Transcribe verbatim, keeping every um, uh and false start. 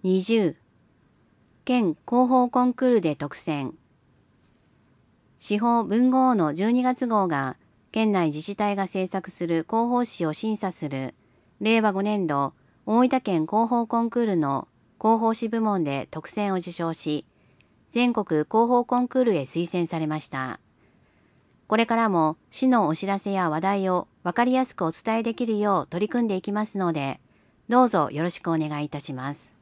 にじゅう、県広報コンクールで特選。司法文豪のじゅうにがつ号が県内自治体が制作する広報誌を審査するれいわごねんど大分県広報コンクールの広報誌部門で特選を受賞し、全国広報コンクールへ推薦されました。これからも市のお知らせや話題をわかりやすくお伝えできるよう取り組んでいきますので、どうぞよろしくお願いいたします。